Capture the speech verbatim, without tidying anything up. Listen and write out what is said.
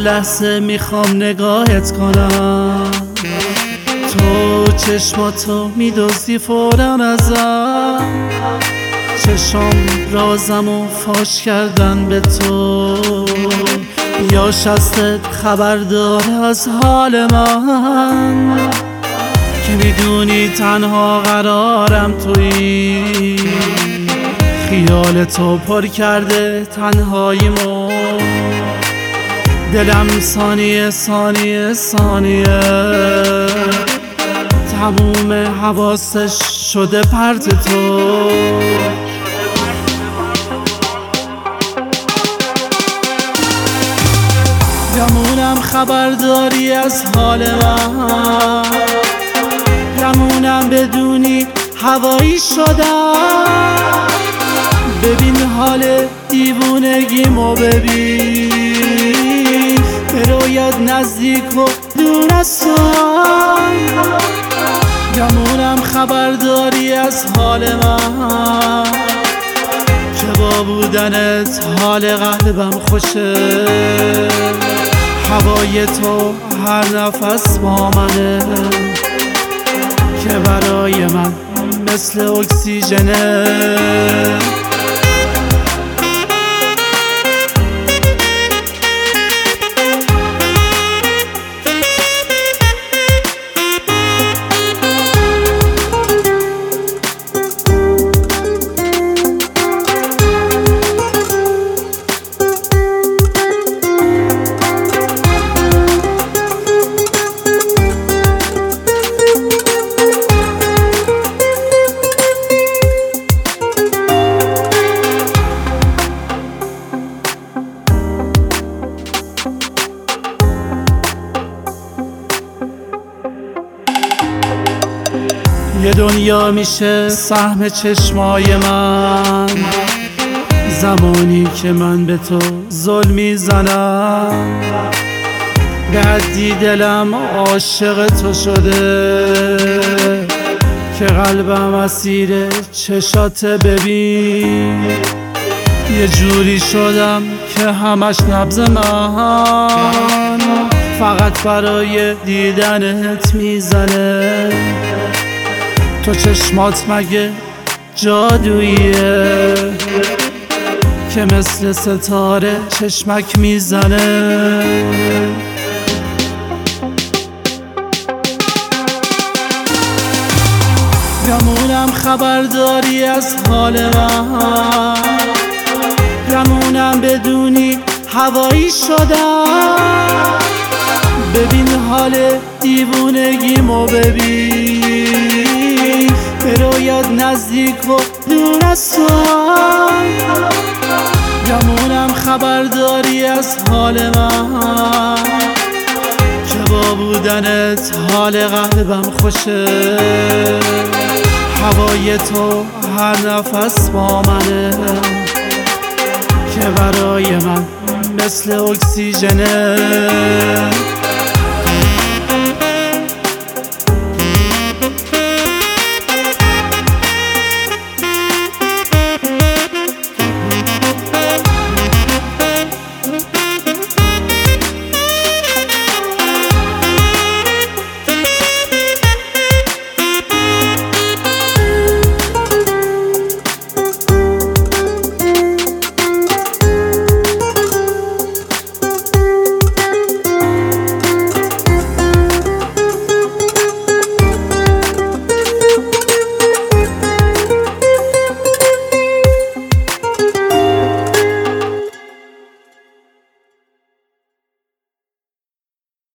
لحظه میخوام نگاهت کنم، تو چشماتو میدوزی فورا ازم، چشم رازمو فاش کردن به تو، یا شستت خبر داره از حال من، که میدونی تنها قرارم تویی، خیال تو پر کرده تنهاییمو، دلم ثانیه ثانیه ثانیه تموم حواسش شده پرت تو. گمونم خبرداری از حال من، گمونم بدونی هوایی شدم، ببین حال دیوونگیمو ببین، بروید نزدیک و دور از تو. گمونم خبرداری از حال من، که با بودنت حال قلبم خوشه، هوای تو هر نفس با منه، که برای من مثل اکسیژنه. یه دنیا میشه سهم چشمای من، زمانی که من به تو ظلم میزنم، به حدی دلم عاشق تو شده، که قلبم اسیر چشات ببین، یه جوری شدم که همش نبض من فقط برای دیدنت میزنه. تو چشمات مگه جادوییه که مثل ستاره چشمک میزنه؟ گمونم خبرداری از حال من، گمونم بدونی هوایی شدم، ببین حال دیوونگیمو ببین، بروید نزدیک و دور از تو. گمونم خبرداری از حال من، که با بودنت حال قلبم خوشه، هوای تو هر نفس با منه، که برای من مثل اکسیژنه.